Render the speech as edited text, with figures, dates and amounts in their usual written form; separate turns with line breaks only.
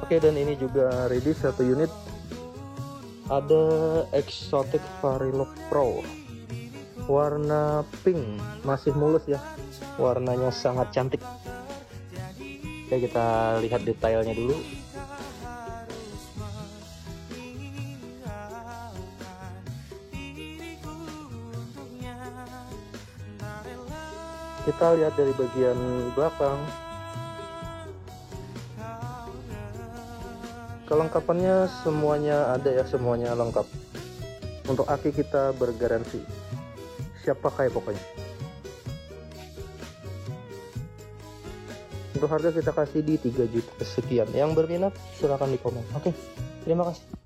Oke, dan ini juga ready satu unit. Ada Exotic Varilok Pro warna pink, masih mulus ya, warnanya sangat cantik. Oke, kita lihat detailnya dulu. Kita lihat dari bagian belakang. Kelengkapannya semuanya ada ya, semuanya lengkap. Untuk aki kita bergaransi, siap pakai pokoknya. Untuk harga kita kasih di 3 juta sekian. Yang berminat silahkan di komen. Oke, terima kasih.